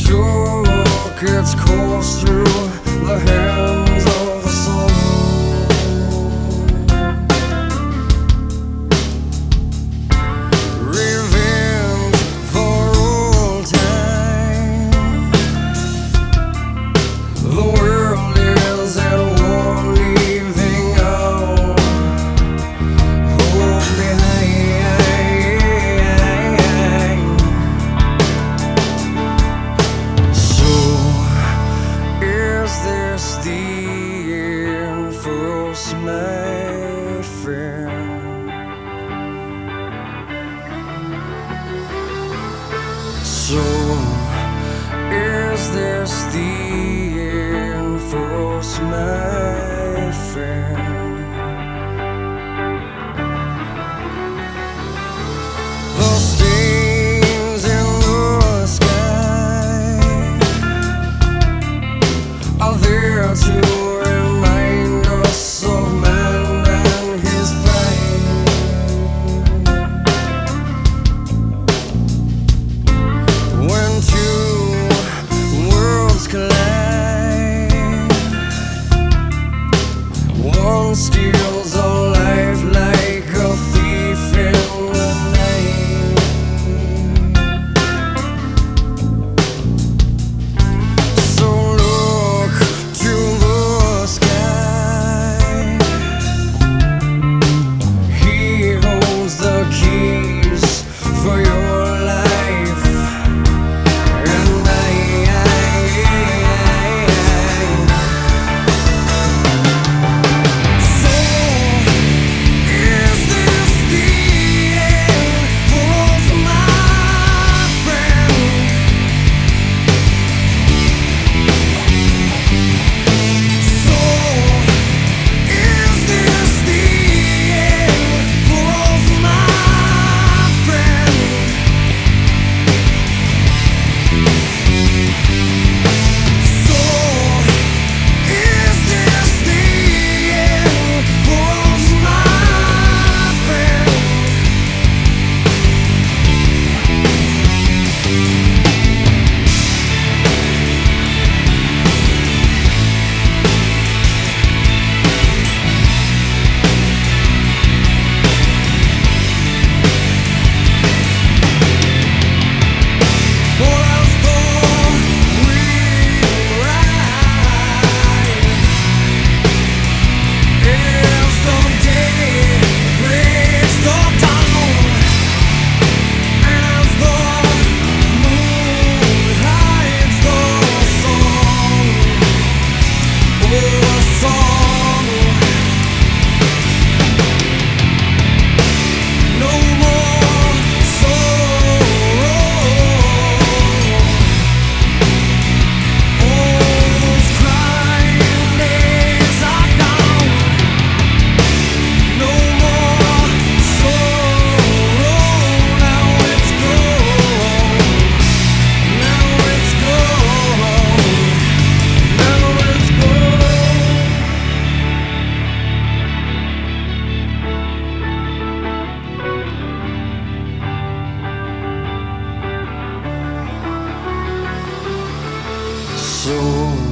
took its course through the hands of a soul. Revenge for all time. The world is at war, leaving all hope behind. So is this the end for us, my friend? So is this the end for us, my friend? The stains in the sky are there to remind us of man and his pride. When two worlds collide, one steals a life like a thief in the night. So look to the sky. He holds the keys for your life and mine. So is this the end for us, my friend? So is this the end for us, my friend? So is this the end for us, my friend? For as though we rise, as the day breaks the dawn, and as the moon hides the song, oh, a song. No more sorrow. All's crying days are gone. No more sorrow. Now it's gone. Now it's gone. Now it's gone. So